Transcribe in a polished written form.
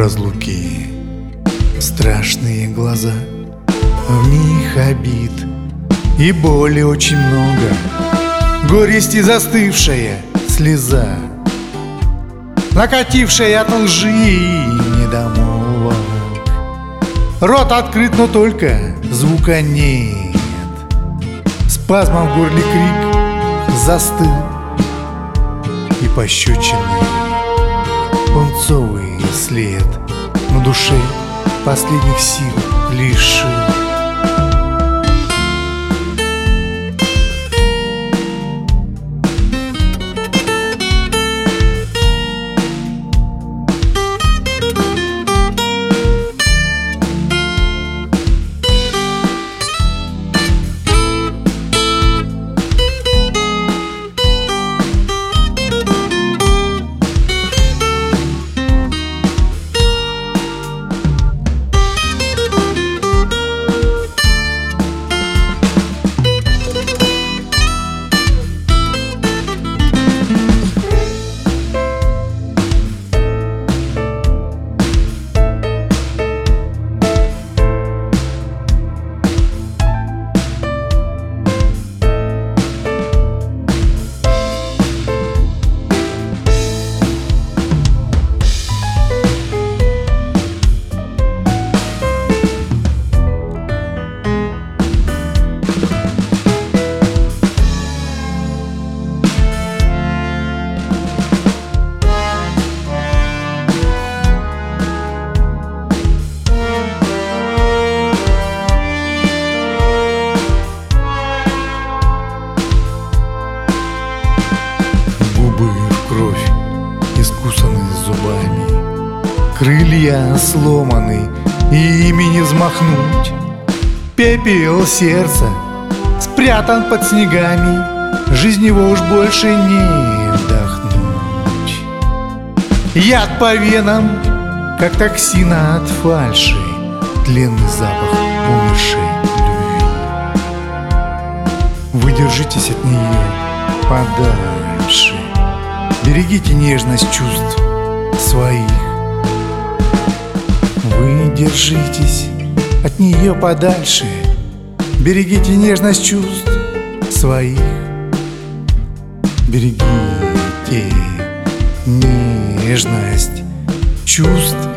разлуки страшные глаза, в них обид и боли очень много, горести застывшая слеза, накатившая от лжи и недомолвок. Рот открыт, но только звука нет. Спазмом в горле крик застыл, и пощечины пунцовый след на душе последних сил лишил. Крылья сломаны, и ими не взмахнуть. Пепел сердца спрятан под снегами, жизнь его уж больше не вдохнуть. Яд по венам, как токсин от фальши, тленный запах умершей любви. Вы держитесь от нее подальше, берегите нежность чувств своих. Вы держитесь от нее подальше, берегите нежность чувств своих. Берегите нежность чувств